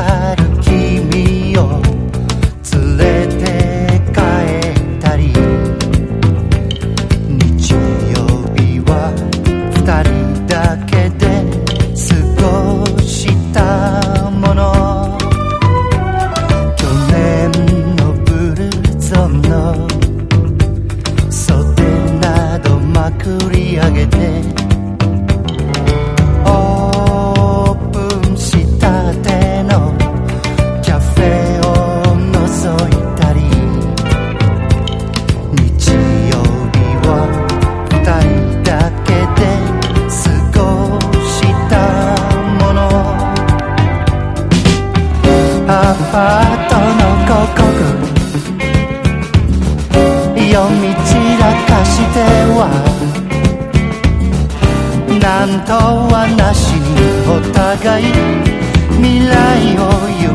ある君を連れて帰ったり、日曜日は二人だけで過ごしたもの、去年のブルゾンの袖などまくり上げて、オープンしたてのキャフェを覗いたり、日曜日は二人だけで過ごしたもの、アパートの広告読み散らかしてはなんとはなしにお互い未来を夢